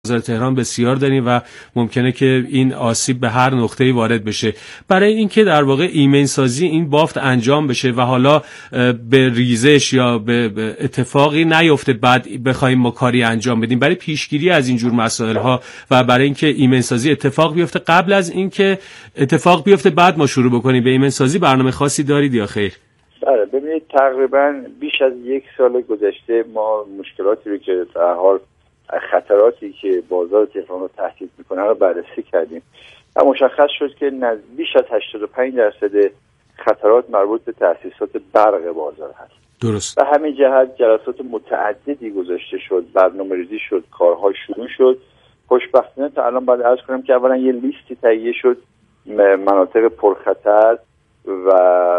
تهران بسیار داریم و ممکنه که این آسیب به هر نقطه‌ای وارد بشه. برای اینکه در واقع ایمن سازی این بافت انجام بشه و حالا به ریزش یا به اتفاقی نیفته بعد بخوایم ما کاری انجام بدیم، برای پیشگیری از این جور مسائل ها و برای اینکه ایمن سازی اتفاق بیفته قبل از اینکه اتفاق بیفته بعد ما شروع بکنیم به ایمن سازی، برنامه خاصی دارید یا خیر؟ بله، ببینید تقریبا بیش از 1 سال گذشته ما مشکلاتی رو که در حال خطراتی که بازار تهران رو تهدید میکنه رو بررسی کردیم و مشخص شد که بیش از 85% خطرات مربوط به تأسیسات برق بازار هست. درست. و همین جهت جلسات متعددی گذاشته شد، برنامه‌ریزی شد، کارها شروع شد. خوشبختانه تا الان باید عرض کنم که اولا یه لیستی تهیه شد، مناطق پرخطر و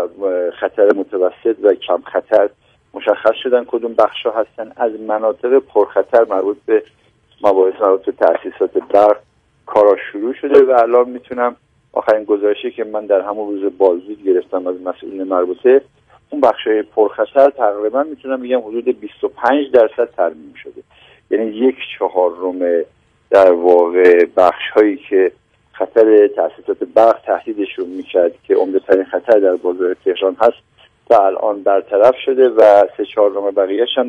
خطر متوسط و کم خطر مشخص شدن کدوم بخشا هستن. از مناطق پرخطر مربوط به مباحث مربوط به تأسیسات برق کارا شروع شده و الان میتونم آخرین گزارشی که من در همون روز بازدید گرفتم از مسئولین مربوطه، اون بخشای پرخطر تقریبا میتونم بگم حدود 25% ترمیم شده. یعنی 1/4 در واقع بخش‌هایی که خطر تأسیسات برق تهدیدشون میکرد که عمده‌ترین خطر در بازار تهران هست تا الان برطرف شده و 3/4 بقیه‌اش هم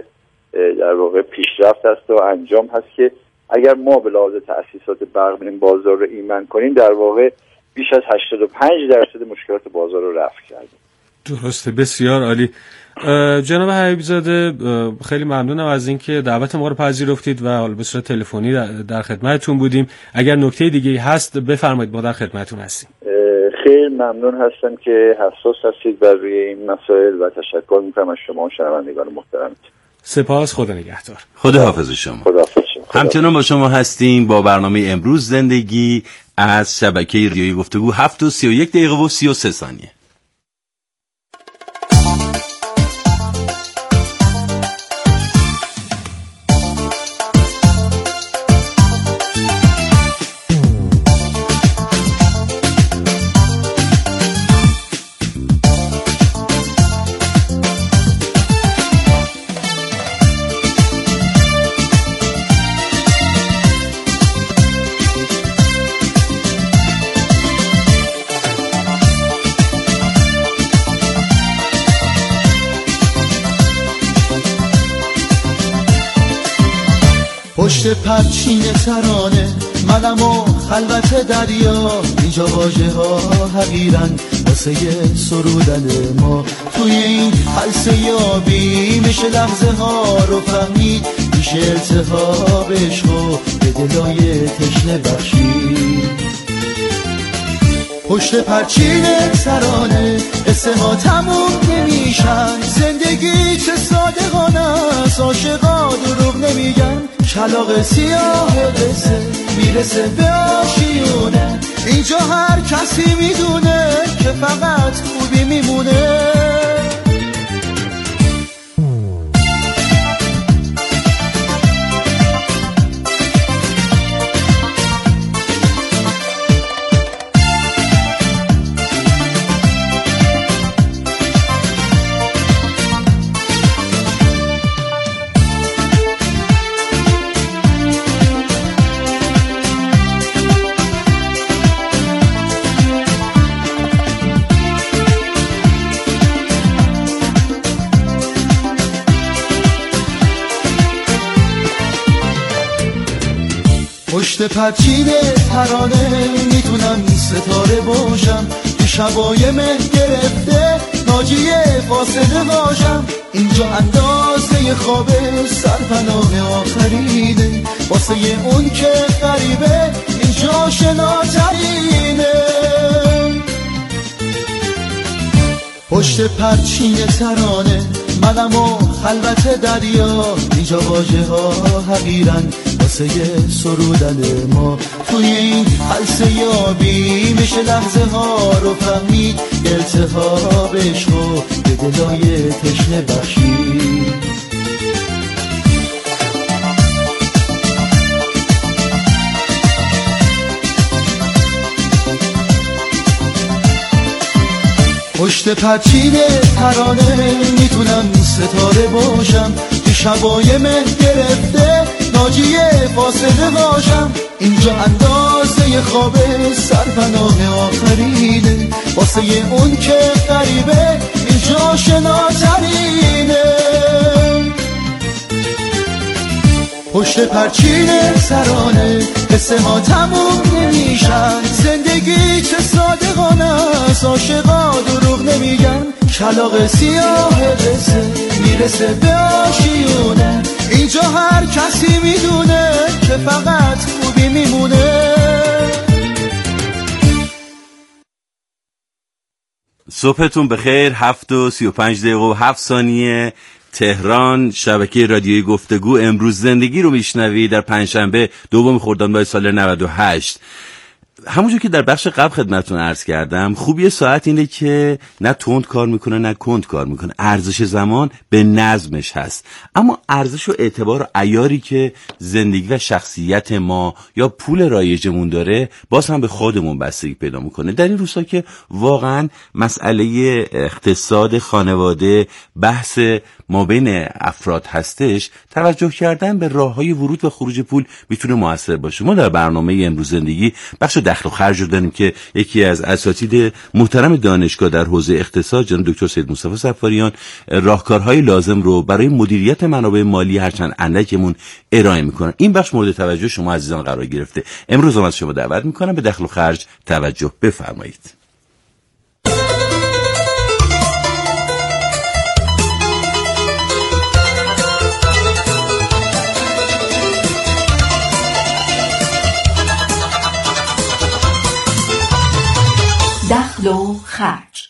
در واقع پیشرفت است و انجام هست که اگر ما به لحاظ تأسیسات برق این بازار رو ایمن کنیم در واقع بیش از 85% مشکلات بازار رو رفع کردیم. درسته، بسیار عالی. جناب حبیبی زاده، خیلی ممنونم از اینکه دعوت ما رو پذیرفتید و حالا به صورت تلفنی در خدمتتون بودیم. اگر نکته دیگه هست بفرمایید، ما در خدمتتون هستیم. خیلی ممنون هستم که حساس هستید بر روی این مسائل و تشکر می‌کنم از شما و شنوندگان محترم. سپاس، خدا نگهدار. خدا حافظ شما. همچنان با شما هستیم با برنامه امروز زندگی از شبکه رادیویی گفتگو 7:31:33. پشت پرچین ترانه منم و خلوت دریا، اینجا واژه ها حقیرن واسه سرودن ما. توی این حلسه یابی میشه لحظه ها رو فهمید، میشه التهاب عشق و به دلای تشنه بخشید. پشت پرچین ترانه قصه ها تموم نمیشن، زندگی چه صادقانه است، عاشقا دروغ نمیگن. کلاغ سیاه قصه میرسه به آشیونه، اینجا هر کسی میدونه که فقط خوبی میمونه. پشت پرچین ترانه میتونم ستاره باشم، تو شبای مه گرفته ناجی فاصله باشم. اینجا اندازه خواب سرپناه آخرینه، واسه اون که غریبه اینجا شناترینه. پشت پرچین ترانه منم و خلوت دریا، اینجا واژه ها حقیرن واسه سرودن ما. توی این حلسه یابی میشه لحظه ها رو فهمید، التهاب عشق و به دلای تشنه بخشید. پشت پرچین ترانه میتونم ستاره باشم، تو شبای مه گرفته ناجی فاصله باشم. اینجا اندازه خواب سرپناه آخرینه، واسه اون که غریبه اینجا شناترینه. پشت پرچین سرانه قصه ها تموم نمیشن، زندگی چه صادقانه است، عاشقا دروغ نمیگن. کلاغ سیاه قصه میرسه به آشیونه، اینجا هر کسی میدونه که فقط خوبی میمونه. صبحتون بخیر. 7:35 تهران، شبکه رادیویی گفتگو امروز زندگی رو میشنوی در پنجشنبه 2 خرداد ماه سال 98. همونجور که در بخش قبل خدمتتون عرض کردم، خوبی ساعت اینه که نه تند کار میکنه نه کند کار میکنه. ارزش زمان به نظمش هست، اما ارزش و اعتبار و عیاری که زندگی و شخصیت ما یا پول رایجمون داره باز هم به خودمون بستگی پیدا میکنه. در این روزها که واقعا مسئله اقتصاد خانواده بحث ما بین افراد هستش، توجه کردن به راههای ورود و خروج پول میتونه موثر باشه. ما در برنامه امروز زندگی بخش دخل و خرج رو داریم که یکی از اساتید محترم دانشگاه در حوزه اقتصاد جناب دکتر سید مصطفی صفاریان راهکارهای لازم رو برای مدیریت منابع مالی هرچند اندکمون ارائه میکنن. این بخش مورد توجه شما عزیزان قرار گرفته. امروز هم از شما دعوت میکنم به دخل و خرج توجه بفرمایید. دخل و خرج.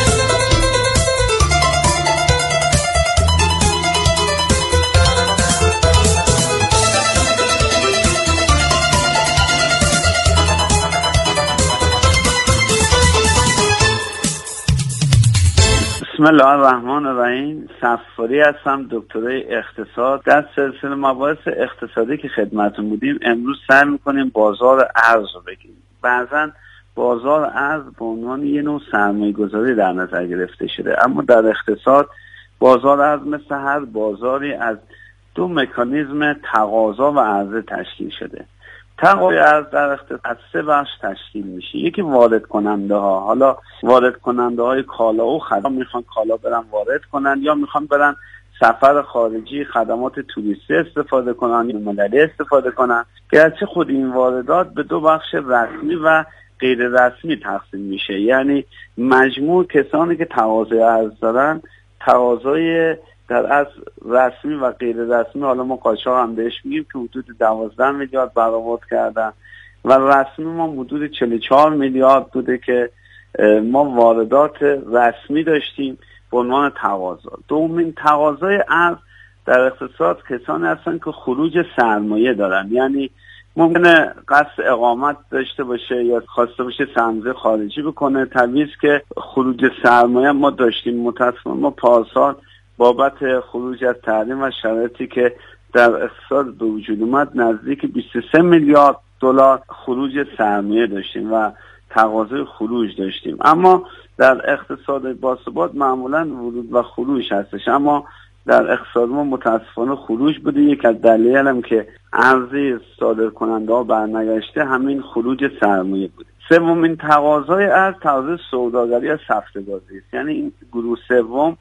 بسم الله الرحمن الرحیم. صفاری هستم، دکترای اقتصاد. در سلسله مباحث اقتصادی که خدمتتون بودیم، امروز سعی می‌کنیم بازار ارز رو بگیم. بعضاً بازار ارز به عنوان یه نوع سرمایه‌گذاری در نظر گرفته شده، اما در اقتصاد بازار ارز مثل هر بازاری از 2 مکانیزم تقاضا و عرضه تشکیل شده. تقاضای ارز در اقتصاد از 3 بخش تشکیل میشه. یکی وارد کننده ها، حالا وارد کننده های کالا و خدمات میخوان کالا برن وارد کنن یا میخوان برن سفر خارجی خدمات توریستی استفاده کنن یا مللی استفاده کنن. گرچه خود این واردات به 2 بخش رسمی و غیر رسمی تقسیم میشه، یعنی مجموع کسانی که تقاضای ارز دارن تقاضای در از رسمی و غیر رسمی، حالا ما قاچاق هم بهش میگیم، که حدود 12 میلیارد برآورد کردن و رسمی ما حدود 44 میلیارد بوده که ما واردات رسمی داشتیم به عنوان تقاضا. دومین تقاضای ارز در اقتصاد کسانی هستن که خروج سرمایه دارن، یعنی ممکنه قصد اقامت داشته باشه یا خواسته باشه سرمایه خارجی بکنه. طبیعیه که خروج سرمایه ما داشتیم. متأسفانه ما پارسال بابت خروج از تحریم و شرایطی که در اقتصاد به وجود اومد نزدیک 23 میلیارد دلار خروج سرمایه داشتیم و تقاضای خروج داشتیم. اما در اقتصاد باثبات معمولا ورود و خروج هستش، اما در اقتصاد ما متاسفانه خروج بوده. یک از دلایل هم که عرضه صادر کننده ها برنگشته همین خروج سرمایه بوده. سومین تقاضای ارز تقاضای سوداگری و سفته‌بازی است، یعنی این گروه سوم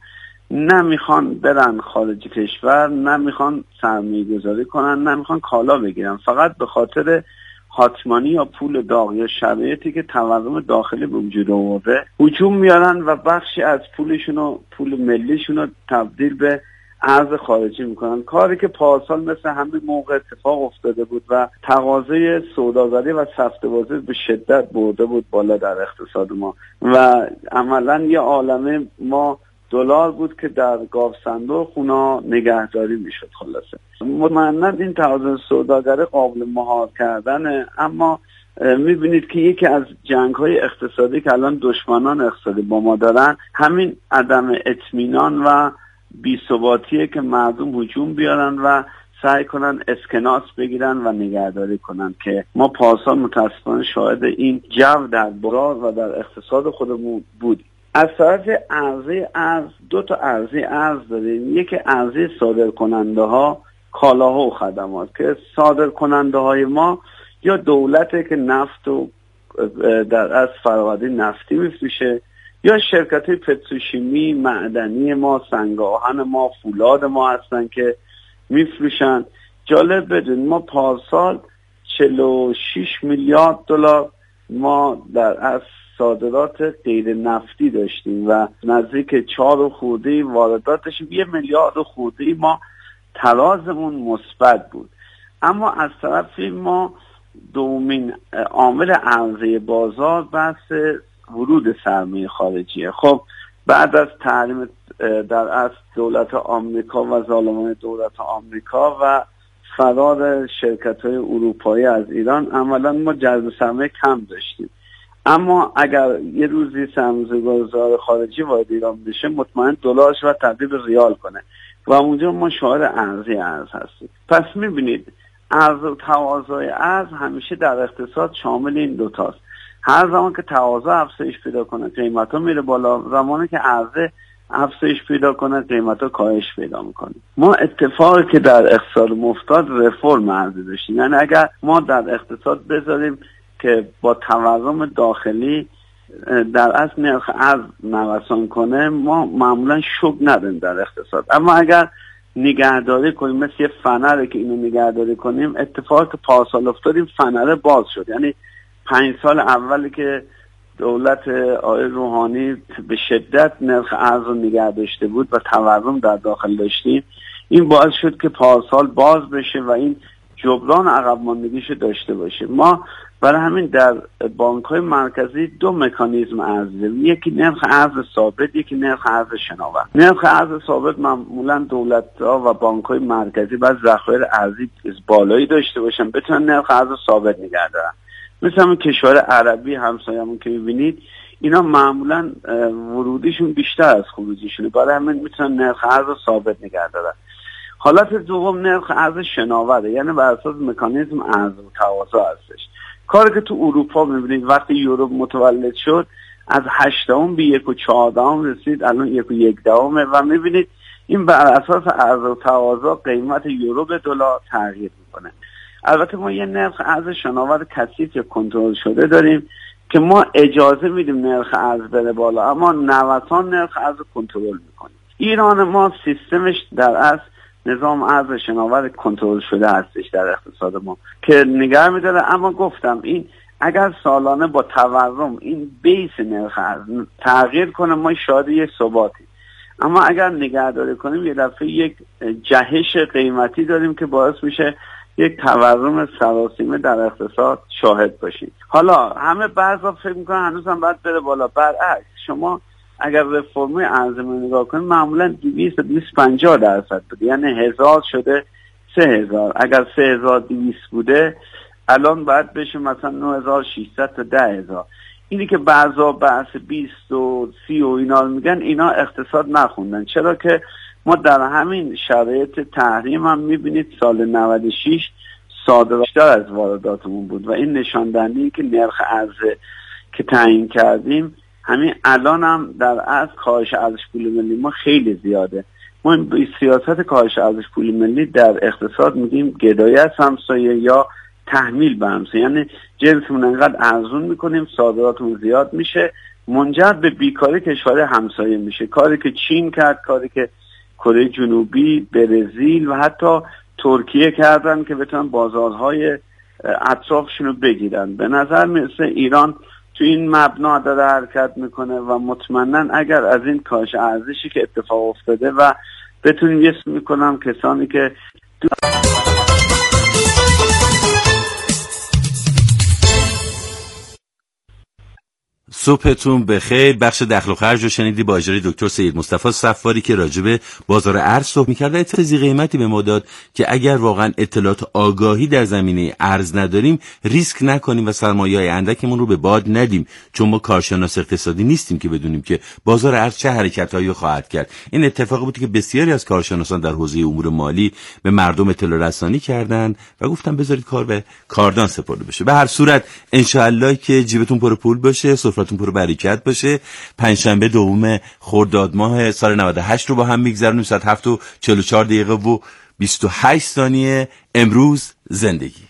نمیخوان برن خارج کشور، نمیخوان سرمایه گذاری کنن، نمیخوان کالا بگیرن، فقط به خاطر هاتمانی یا پول داغ یا شرایطی که تورم داخلی به وجود آورده هجوم میارن و بخشی از پولشون پول ملیشون رو تبدیل به ارز خارجی میکنن، کاری که پارسال مثل همین موقع اتفاق افتاده بود و تقاضای سوداگری و سفته‌بازی به شدت برده بود بالا در اقتصاد ما و عملا یه عالمه ما دلار بود که در گاو صندوق اونا نگهداری میشد. خلاصه مطمئنا این تقاضای سوداگری قابل مهار کردنه، اما میبینید که یکی از جنگ‌های اقتصادی که الان دشمنان اقتصادی با ما دارن همین عدم اطمینان و بی‌ثباتیه که مردم هجوم بیارن و سعی کنن اسکناس بگیرن و نگهداری کنن، که ما پارسال متاسفانه شاهد این جو در بازار و در اقتصاد خودمون بودیم. از طرف عرضه ارز 2 تا عرضه ارز داریم. یکی عرضه صادر کننده ها کالاها و خدمات که صادر کننده های ما یا دولته که نفت و در از فراورده نفتی میفروشه یا شرکت های پتروشیمی، معدنی ما، سنگ آهن ما، فولاد ما هستن که میفروشن. جالب بدون ما پارسال 46 میلیارد دلار ما در از صادرات غیر نفتی داشتیم و نزدیک 4 خورده واردات داشتیم. 1 میلیارد خورده ما ترازمون مثبت بود. اما از طرفی ما دومین عامل عرضه بازار بحث ورود سرمایه خارجیه. خب بعد از تحریم در اصل دولت آمریکا و ظالمان دولت آمریکا و فرار شرکت‌های اروپایی از ایران عملاً ما جذب سرمایه کم داشتیم. اما اگر یه روزی سرمایه‌گذار خارجی وارد ایران بشه مطمئن دلارش و تبدیل به ریال کنه و اونجا ما شاهد ارز هستیم. پس می‌بینید عرض و تقاضای ارز همیشه در اقتصاد شامل این دوتاست. هر زمان که تقاضا افزایش پیدا کنه قیمتا میره بالا، زمانی که عرضه افزایش پیدا کنه قیمتا کاهش پیدا میکنه. ما اتفاقی که در اقتصاد مفتاد رفرم عرضه داشتیم، یعنی اگر ما در اقتصاد بذاریم که با تورم داخلی در اصل نرخ ارز نوسان کنه ما معمولا شوک نداریم در اقتصاد. اما اگر نگهداری کنیم مثل یه فنره که اینو نگهداری کنیم، اتفاقی که پارسال افتادیم فنره باز شد. یعنی 5 سال اولی که دولت آقای روحانی به شدت نرخ ارز رو نگه داشته بود و تورم در داخل داشتیم، این باعث شد که پارسال باز بشه و این جبران عقب ماندگیشو داشته باشه. ما برای همین در بانک‌های مرکزی 2 مکانیزم ارز داریم، یکی نرخ ارز ثابت، یکی نرخ ارز شناور. نرخ ارز ثابت معمولا دولت‌ها و بانک‌های مرکزی باید ذخایر ارزی بالایی داشته باشن بتونن نرخ ارز ثابت نگه دارن. مثل همون کشور عربی همسایه‌مون که می‌بینید اینا معمولا ورودیشون بیشتر از خروجیشونه، برای همین میتونن نرخ ارز ثابت نگه دارن. حالت دوم نرخ ارز شناوره، یعنی بر اساس مکانیزم عرضه و تقاضا هستش. کاری که تو اروپا می‌بینید وقتی یورو متولد شد از 8 به 1.14 رسید، الان 1.1 و می‌بینید این بر اساس عرضه و تقاضا قیمت یورو به دلار تغییر می‌کنه. البته ما یه نرخ ارز شناور کثیف یا کنترل شده داریم که ما اجازه میدیم نرخ ارز بره بالا اما نوسان نرخ ارز کنترل میکنیم. ایران ما سیستمش در اصل نظام ارز شناور کنترل شده هستش در اقتصاد ما که نگه میداره. اما گفتم این اگر سالانه با تورم این بیس نرخ ارز تغییر کنه ما شاید یه ثباتی، اما اگر نگهداری کنیم یه دفعه یک جهش قیمتی داریم که باعث میشه یک تورم سراسیمه در اقتصاد شاهد باشیم. حالا همه بعضا فکر میکنن هنوز هم باید بره بالا. برعکس شما اگر رفرم ارز نگاه کنید معمولا 200-250% بوده، یعنی 1000 شده 3000. اگر 3200 بوده الان باید بشه مثلا 9600 تا 10000. اینی که بعضا بحث 20 و 30 و اینا میگن اینا اقتصاد نخوندن، چرا که ما در همین شرایط تحریم هم میبینید سال 96 صادرات بیشتر از وارداتمون بود و این نشان دهنده که نرخ ارز که تعیین کردیم همین الان هم در اصل کاهش ارزش پول ملی ما خیلی زیاده. ما این سیاست کاهش ارزش پول ملی در اقتصاد میگیم گدایی از همسایه یا تحمیل به همسایه، یعنی جنسمون انقدر ارزون میکنیم صادراتمون زیاد میشه منجر به بیکاری کشور همسایه میشه. کاری که چین کرد، کاری که کره جنوبی، برزیل و حتی ترکیه کردن که بتونن بازارهای اطرافشون رو بگیرن. به نظر میرسه ایران تو این مبنا داره حرکت میکنه و مطمئنا اگر از این کاهش ارزشی که اتفاق افتاده و بتونیم اسم میکنم کسانی که صبحتون بخیر. بخش دخل و خرج رو شنیدی با اجرای دکتر سید مصطفی صفاری که راجع به بازار ارز صحبت می‌کرد. اطلاع قیمتی به ما داد که اگر واقعا اطلاعات آگاهی در زمینه ارز نداریم ریسک نکنیم و سرمایه‌های اندکمون رو به باد ندیم، چون ما کارشناس اقتصادی نیستیم که بدونیم که بازار ارز چه حرکتایی خواهد کرد. این اتفاقی بود که بسیاری از کارشناسان در حوزه امور مالی به مردم اطلاع رسانی کردند و گفتن بذارید کار به کاردان سپرده بشه. به هر صورت ان شاءالله که جیبتون پر پول باشه، سفرتون پر برکت باشه. پنجشنبه 2 خرداد ماه سال 98 رو با هم میگذرونیم. ساعت 7:44 و 28 ثانیه امروز زندگی.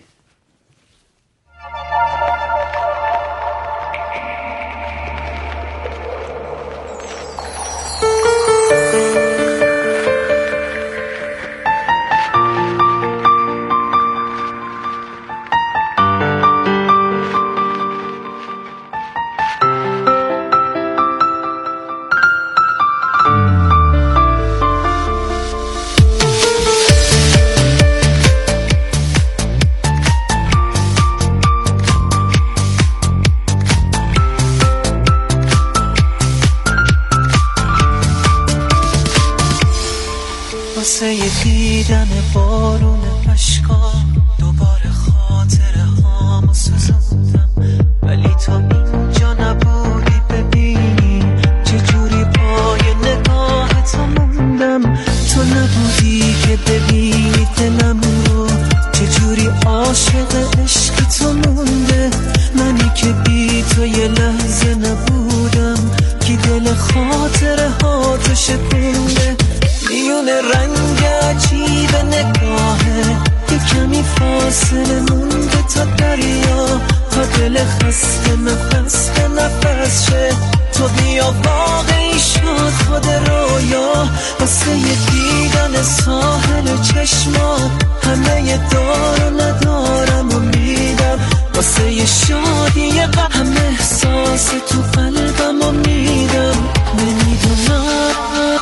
واسه دیدن بارون اشکا دوباره خاطره هامو سوزوندم، ولی تو اینجا نبودی ببینی چجوری پای نگاهتو موندم. تو نبودی که ببینی دلم رو چجوری عاشق عشق تو مونده. منی که بی تو یه لحظه نبودم، که دل خاطره هاتو شکونده. میون رنگ عجیب نگاهه یه کمی فاصله مونده تا دریا، تا دل خسته نفس به نفس شه. تو بیا واقعی شد خود رویا، واسه یه دیدن ساحل چشمات همه دار و ندارم و میدم. واسه یه شادی همه احساس تو قلبم و میدم. نمیدونم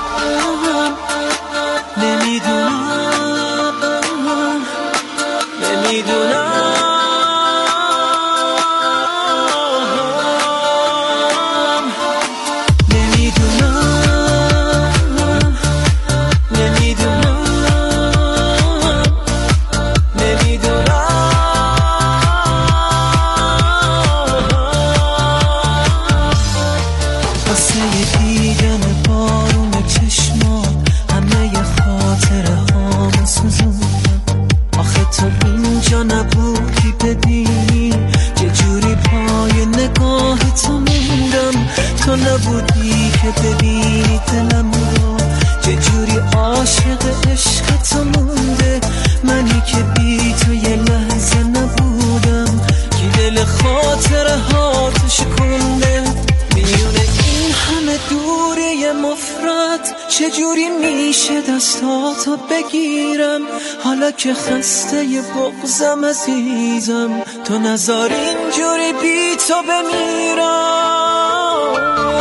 چجوری میشه دستاتو بگیرم حالا که خسته ی بغضم عزیزم. تو نذار اینجوری بی تو بمیرم.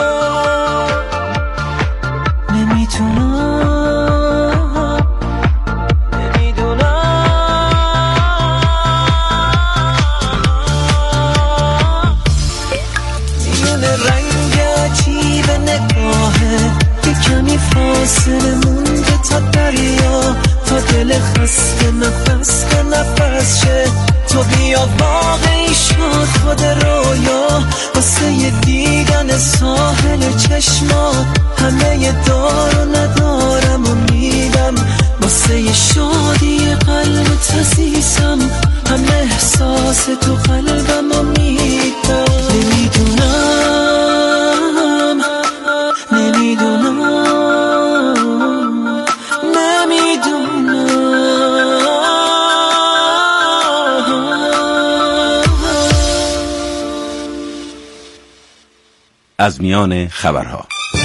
نمیتونم میون رنگ عجیب نگاهه یه کمی فاصله مونده تا دریا، تا دل خسته نفس به نفس شه. تو بیا واقعی شد خود رویا، واسه یه دیدن ساحل چشمات همه دار و ندارم و میدم. واسه یه شادی قلبت عزیزم همه احساس تو قلبم و میدم. از میان خبرها.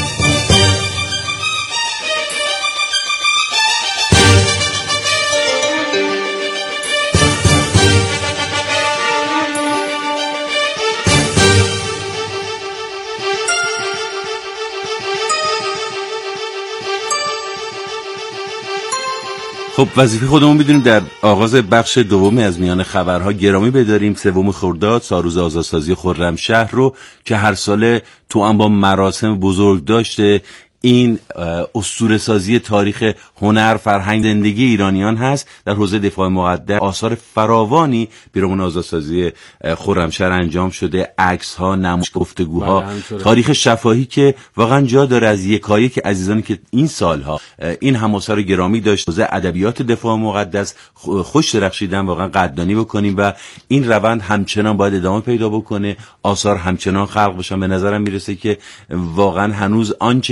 خب وظیفه خودمون میدونیم در آغاز بخش دومی از میان خبرها گرامی بداریم 3 خرداد سالروز آزادسازی خرمشهر رو که هر ساله تو هم با مراسم بزرگ داشته. این اسطوره‌سازی تاریخ هنر، فرهنگ، زندگی ایرانیان هست. در حوزه دفاع مقدس آثار فراوانی پیرامون آزادسازی خرمشهر انجام شده، عکس‌ها، نمایش، گفتگوها، تاریخ شفاهی که واقعا جا داره از یکایک عزیزانی که این سالها این حماسه رو گرامی داشت حوزه ادبیات دفاع مقدس خوش درخشیدن واقعا قدردانی بکنیم و این روند همچنان باید ادامه پیدا بکنه، آثار همچنان خلق بشن. به نظرم میرسه که واقعا هنوز آنچه که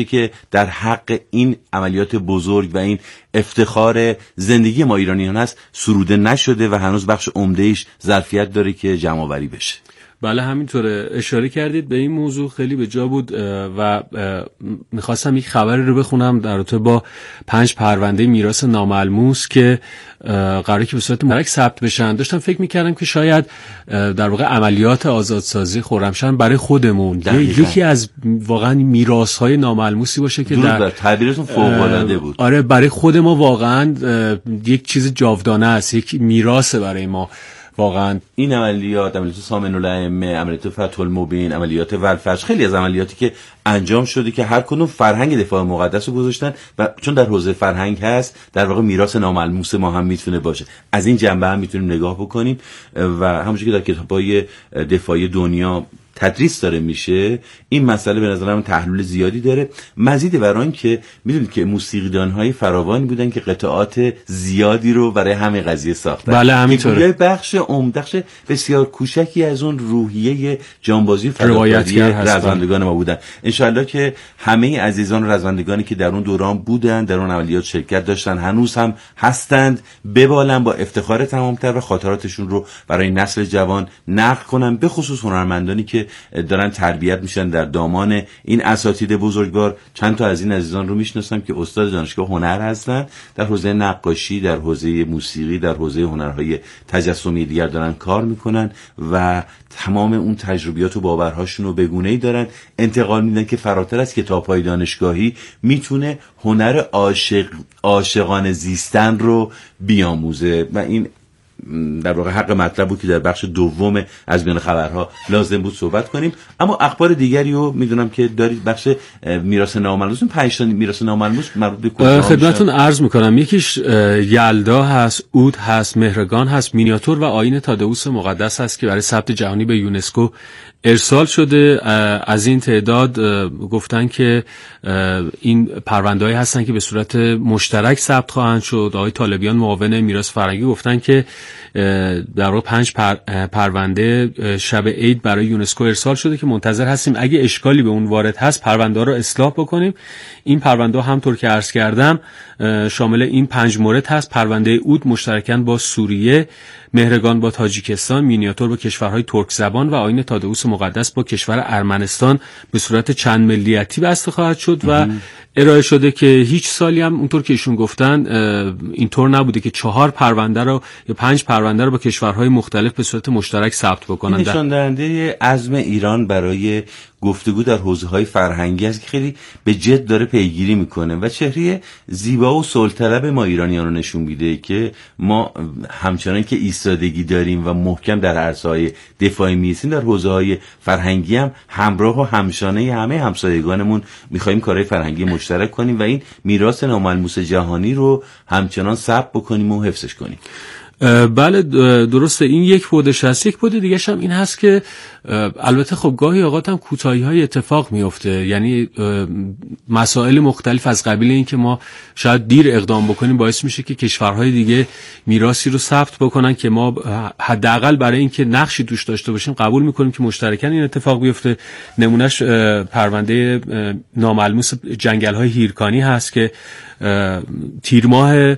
در حق این عملیات بزرگ و این افتخار زندگی ما ایرانیان هست سروده نشده و هنوز بخش عمده‌ایش ظرفیت داره که جمع‌آوری بشه. بله همینطوره، اشاره کردید به این موضوع، خیلی به جا بود و میخواستم یک خبری رو بخونم در رابطه با 5 پرونده میراث ناملموس که قراره که به صورت مشترک ثبت بشن. داشتم فکر میکردم که شاید در واقع عملیات آزادسازی خرمشهر برای خودمون یکی از واقعا میراث‌های ناملموسی باشه که در تعبیرتون فوق‌العاده بود. آره برای خود ما واقعا یک چیز جاودانه است، یک میراث برای ما واقعا. این عملیات سامن الائمه، عملیات فتح المبین، عملیات ولفجر، خیلی از عملیاتی که انجام شده که هر کدوم فرهنگ دفاع مقدس رو گذاشتن و چون در حوزه فرهنگ هست در واقع میراث ناملموس ما هم میتونه باشه. از این جنبه هم میتونیم نگاه بکنیم و همونجوری که در کتاب‌های دفاعی دنیا تدریس داره میشه، این مسئله به نظرم تحلیل زیادی داره. مزید بر آن که میدونید که موسیقیدان‌های فراوانی بودن که قطعات زیادی رو برای همین قضیه ساختن. بله همینطوره. بخش بسیار کوچکی از اون روحیه جانبازی فداکاری رزمندگان ما بودن. انشالله که همه عزیزان و رزمندگانی که در اون دوران بودن، در اون عملیات شرکت داشتن، هنوز هم هستند، ببالن با افتخار تمام‌تر و خاطراتشون رو برای نسل جوان نقل کنن، به خصوص هنرمندانی که دارن تربیت میشن در دامان این اساتید بزرگوار. چند تا از این عزیزان رو میشناسم که استاد دانشگاه هنر هستن، در حوزه نقاشی، در حوزه موسیقی، در حوزه هنرهای تجسمی دیگر دارن کار میکنن و تمام اون تجربیات و باورهاشون رو به گونه‌ای دارن انتقال میدن که فراتر از کتاب‌های دانشگاهی میتونه هنر عاشقانه زیستن رو بیاموزه و این در واقع حق مطلب بود که در بخش دوم از میان خبرها لازم بود صحبت کنیم. اما اخبار دیگری رو میدونم که دارید، بخش میراث ناملموس. 5 تا میراث ناملموس مربوط به کجا خدمتتون عرض میکنم. یکیش یلدا هست، اود هست، مهرگان هست، مینیاتور و آیین تادئوس مقدس هست که برای ثبت جهانی به یونسکو ارسال شده. از این تعداد گفتن که این پرونده‌ای هستن که به صورت مشترک ثبت خواهند شد. آقای طالبیان معاون میراث فرهنگی گفتن که در واقع 5 پرونده شب عید برای یونسکو ارسال شده که منتظر هستیم اگه اشکالی به اون وارد هست پرونده رو اصلاح بکنیم. این پرونده همطور که عرض کردم شامل این 5 مورد هست: پرونده اود مشترکاً با سوریه، مهرگان با تاجیکستان، مینیاتور با کشورهای ترک زبان و آیین تادئوس مقدس با کشور ارمنستان به صورت چند ملیتی بسته خواهد شد و ارائه شده که هیچ سالی هم اونطور که ایشون گفتن اینطور نبوده که 4 پرونده رو یا 5 پرونده رو با کشورهای مختلف به صورت مشترک ثبت بکنن. این نشان دهنده عزم ایران برای گفتگو در حوزه‌های فرهنگی است که خیلی به جد داره پیگیری میکنه و چهره زیبا و صلح‌طلب ما ایرانیان رو نشون میده که ما همچنان که ایستادگی داریم و محکم در عرصه‌های دفاعی می‌ایستیم، در حوزه‌های فرهنگی هم همراه و همشانه همه همسایگانمون می‌خوایم کارهای فرهنگی مشترک کنیم و این میراث ناملموس جهانی رو همچنان ثبت بکنیم و حفظش کنیم. بله درسته، این یک بودش هست. یک بود دیگه هم این هست که البته خب گاهی اوقات هم کوتاهی‌های اتفاق میفته، یعنی مسائل مختلف از قبیل این که ما شاید دیر اقدام بکنیم باعث میشه که کشورهای دیگه میراثی رو ثبت بکنن که ما حداقل برای اینکه نقشی توش داشته باشیم قبول میکنیم که مشترکاً این اتفاق بیفته. نمونهش پرونده ناملموس جنگل‌های هیرکانی هست که تیر ماه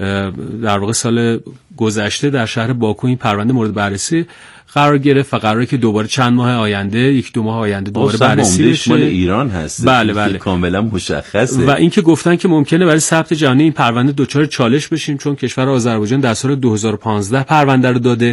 در واقع سال گذشته در شهر باکو این پرونده مورد بررسی قرار گرفت و قراره که دوباره چند ماه آینده، 1-2 ماه آینده دوباره بررسی بشه. مال ایران هست. بله. کاملا مشخصه. و اینکه گفتن که ممکنه برای ثبت جهانی این پرونده دچار چالش بشیم چون کشور آذربایجان در سال 2015 پرونده رو داده،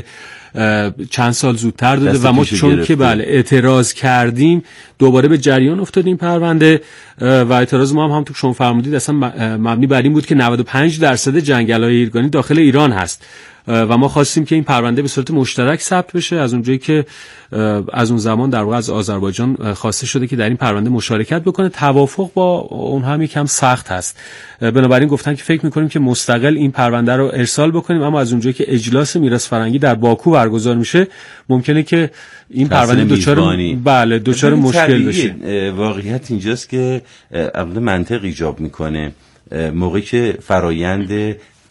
چند سال زودتر داده و ما چون که اعتراض کردیم دوباره به جریان افتادیم پرونده و اعتراض ما هم همونطور شما فرمودید اصلا مبنی بر این بود که 95% جنگل‌های هیرکانی داخل ایران هست و ما خواستیم که این پرونده به صورت مشترک ثبت بشه. از اونجایی که از اون زمان در واقع از آذربایجان خواسته شده که در این پرونده مشارکت بکنه، توافق با اونها هم یکم سخت هست. بنابراین گفتن که فکر می‌کنیم که مستقل این پرونده رو ارسال بکنیم، اما از اونجایی که اجلاس میراث فرهنگی در باکو برگزار میشه ممکنه که این پرونده دچار مشکل بشه. واقعیت اینجاست که عقل منطق ایجاب میکنه موقعی که فرایند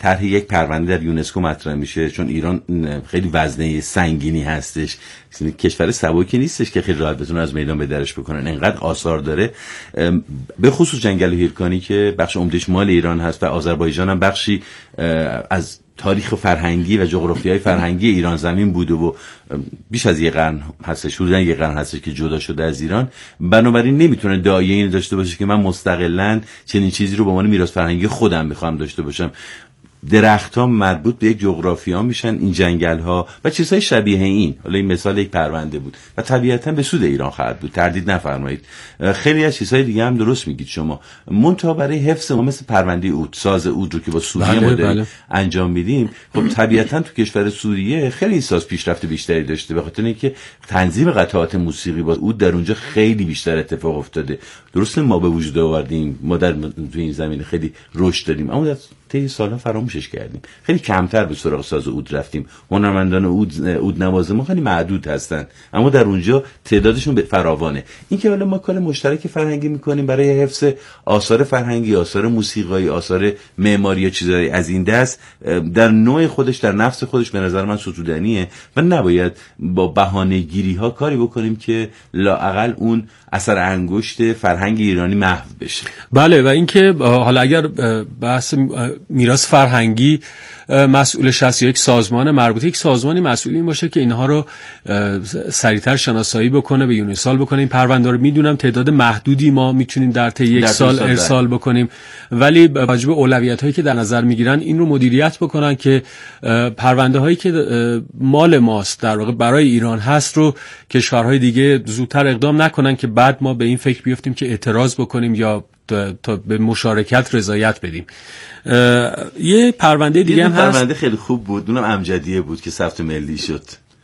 طرح یک پرونده در یونسکو مطرح میشه، چون ایران خیلی وزنه سنگینی هستش، کشور سبکی نیستش که خیلی راحت بتونه از میدان به درش بکنن، انقدر آثار داره، به خصوص جنگل هیرکانی که بخش عمدهش مال ایران هست و آذربایجان هم بخشی از تاریخ فرهنگی و جغرافیای فرهنگی ایران زمین بوده و بیش از 1 قرن هستش، حدوداً 1 قرن هستش که جدا شده از ایران. بنابراین نمیتونه داعیه این داشته باشه که من مستقلاً چنین چیزی رو به عنوان میراث فرهنگی خودم میخوام داشته باشم. درخت‌ها مربوط به یک جغرافیا میشن، این جنگل‌ها و چیزهای شبیه این. حالا این مثال یک پرونده بود و طبیعتاً به سود ایران خواهد بود، تردید نفرمایید. خیلی از چیزهای دیگه هم درست میگید شما. منتها برای حفظ ما مثل پرونده عود، ساز عود رو که با سوریه مدل انجام میدیم، خب طبیعتاً تو کشور سوریه خیلی این ساز پیشرفت بیشتری داشته، به خاطر اینکه تنظیم قطعات موسیقی با عود در اونجا خیلی بیشتر اتفاق افتاده. درسته ما به وجود آوردیم، ما در تو این زمینه خیلی رشد دادیم، اما در طی سال‌ها فراموشش کردیم، خیلی کمتر به سراغ ساز عود رفتیم. هنرمندان عود نواز ما خیلی معدود هستن، اما در اونجا تعدادشون فراوانه. این که حالا ما کار مشترک فرهنگی می‌کنیم برای حفظ آثار فرهنگی، آثار موسیقایی، آثار معماری یا چیزایی از این دست، در نوع خودش، در نفس خودش به نظر من ستودنیه و نباید با بهانه‌گیری‌ها کاری بکنیم که لااقل اون اثر انگشت فرهنگ ایرانی محو بشه. بله، و اینکه حالا اگر بحث میراث فرهنگی مسئولش هست یا یک سازمان مربوط، یک سازمانی مسئول این باشه که اینها رو سریعتر شناسایی بکنه، به یونیسال بکنه. این پرونده رو میدونم تعداد محدودی ما میتونیم در طی 1 سال ارسال بکنیم، ولی واجب اولویت هایی که در نظر میگیرن این رو مدیریت بکنن که پرونده هایی که مال ماست در واقع برای ایران هست رو کشورهای دیگه زودتر اقدام نکنن که بعد ما به این فکر بیفتیم که اعتراض بکنیم یا تا به مشارکت رضایت بدیم. یه پرونده دیگه هم هست، پرونده خیلی خوب بود، اونم امجدیه بود که ثبت ملی شد.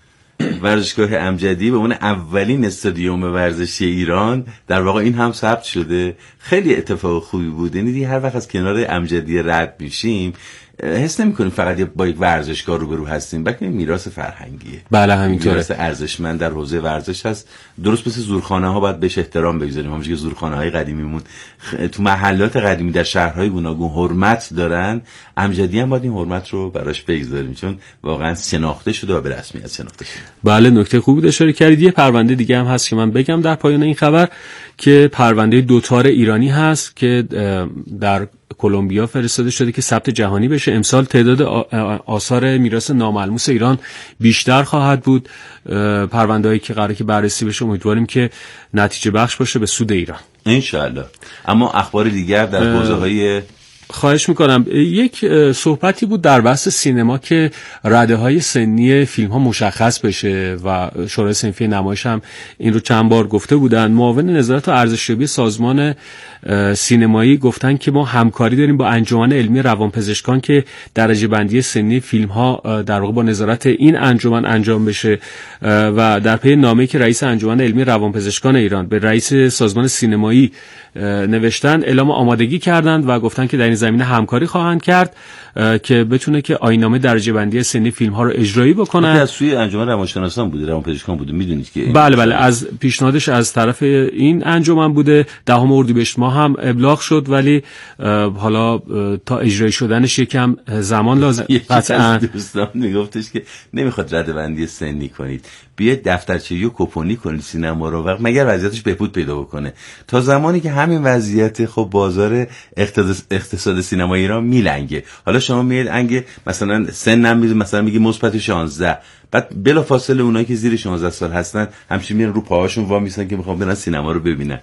ورزشگاه امجدی به عنوان اولین استادیوم ورزشی ایران در واقع این هم ثبت شده. خیلی اتفاق خوبی بود. یعنی هر وقت از کنار امجدی رد میشیم حس نمی‌کنیم فقط با یک ورزشگاه روبرو هستیم، بلکه میراث فرهنگیه. بله همینطوره، میراث ارزشمند در حوزه ورزش هست. درست مثل زورخانه‌ها باید بهش احترام بگذاریم. همونجوری که زورخانه‌های قدیمیمون تو محلات قدیمی در شهرهای گوناگون حرمت دارن، امجدی هم باید این حرمت رو براش بگذاریم، چون واقعا شناخته شده و به رسمیت شناخته شده. بله، نکته خوبی اشاره کردید. یه پرونده دیگه هم هست که من بگم در پایان این خبر، که پرونده دوتار ایرانی هست که در کلمبیا فرستاده شده که ثبت جهانی بشه. امسال تعداد آثار میراث ناملموس ایران بیشتر خواهد بود. پرونده‌ای که قراره که بررسی بشه، امیدواریم که نتیجه بخش باشه به سود ایران ان شاءالله. اما اخبار دیگر در حوزه‌های خواهش میکنم. یک صحبتی بود در بحث سینما که رده‌های سنی فیلم‌ها مشخص بشه و شورای صنفی نمایش هم این رو چند بار گفته بودن. معاون نظارت و ارزشیابی سازمان سینمایی گفتن که ما همکاری داریم با انجمن علمی روانپزشکان که درجه بندی سنی فیلم‌ها در واقع با نظارت این انجمن انجام بشه و در پی نامه‌ای که رئیس انجمن علمی روانپزشکان ایران به رئیس سازمان سینمایی نوشتن اعلام آمادگی کردند و گفتن که در این زمینه همکاری خواهند کرد که بتونه که آیین‌نامه درجه بندی سنی فیلم ها رو اجرایی بکنن. از سوی انجمن روانشناسان بوده، روانپزشکان بوده، میدونید که بله از پیشنهادش از طرف این انجمن بوده. 10 اردیبهشت ماه هم ابلاغ شد، ولی حالا تا اجرایی شدنش یکم زمان لازم. قطعاً دوستان میگفتش که نمیخواد رده‌بندی سنی کنید، بیاید دفترچه‌ای و کوپونی کنید سینما رو، وقت مگر وضعیتش بهبود پیدا بکنه. تا زمانی که همین وضعیت، خب بازار اقتصاد سینما ایران میلنگه. حالا شما میاد انگه مثلا سنم میذاره، مثلا میگی مثبت 16، بعد بلافاصله اونایی که زیر 16 سال هستن همچین میرن رو پاهاشون وا میسن که میخوام برن سینما رو ببینن.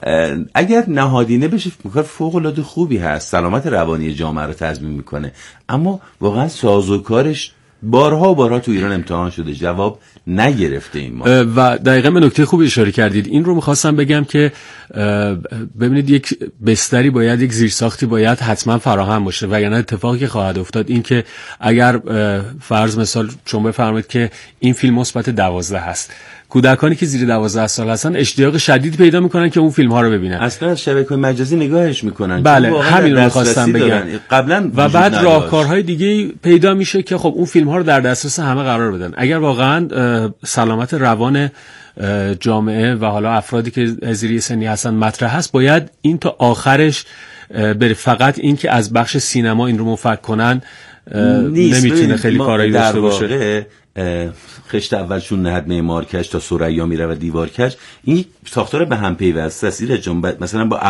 اگر نهادینه بشه کار فوق العاده خوبی هست، سلامت روانی جامعه رو تضمین میکنه، اما واقعا سازوکارش بارها تو ایران امتحان شده، جواب نگرفته این ما. و دقیقاً به نکته خوبی اشاره کردید. این رو میخواستم بگم که ببینید یک بستری باید، یک زیرساختی باید حتما فراهم باشه، وگرنه اتفاقی که خواهد افتاد این که اگر فرض مثال شما بفرمایید که این فیلم مثبت 12 هست، کودکانی که زیر 12 سال هستن اشتیاق شدید پیدا میکنن که اون فیلم ها رو ببینن، اصلا از شبکه‌های مجازی نگاهش میکنن. بله همین رو میخواستم بگم. قبلا و بعد راهکارهای دیگه پیدا میشه که خب اون فیلم ها رو در دسترس همه قرار بدن. اگر واقعا سلامت روان جامعه و حالا افرادی که زیر سنی هستن مطرح هست، باید این تا آخرش بره. فقط این که از بخش سینما این رو مفک کنن نمیتونه خیلی کارایی داشته باشه. خشت اولشون نهد معمارکش تا ثریا میره و دیوارکش، این ساختار به هم پیوسته است. مثلا با